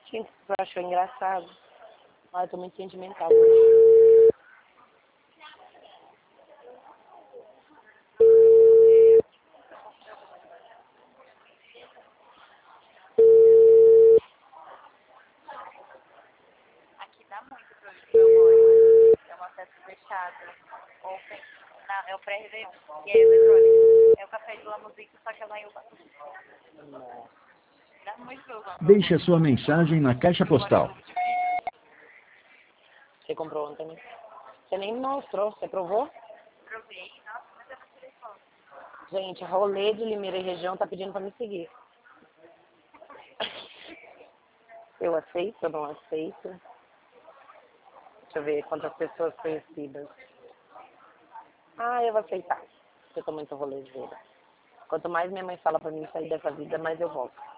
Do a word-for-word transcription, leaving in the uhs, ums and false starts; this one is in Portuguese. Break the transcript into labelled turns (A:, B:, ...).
A: Sim, tu achou engraçado. Ah, eu tô muito sentimental hoje.
B: Aqui dá muito pra ouvir meu amor. É uma festa fechada. Open. Não, é o pré-review. E é eletrônico. É o café de La Musique, só que é lá em Uba. Dá muito pra usar meu
C: Deixe
B: amor.
C: a sua mensagem na caixa postal.
A: Você comprou ontem, né? Você nem me mostrou, você provou?
B: Provei. Nossa, mas eu não tirei foto.
A: Gente, rolê de Limeira e região tá pedindo pra me seguir. Eu aceito, eu não aceito. Deixa eu ver quantas pessoas conhecidas. Ah, eu vou aceitar. Eu tô muito rolê de vida. Quanto mais minha mãe fala pra mim sair dessa vida, mais eu volto.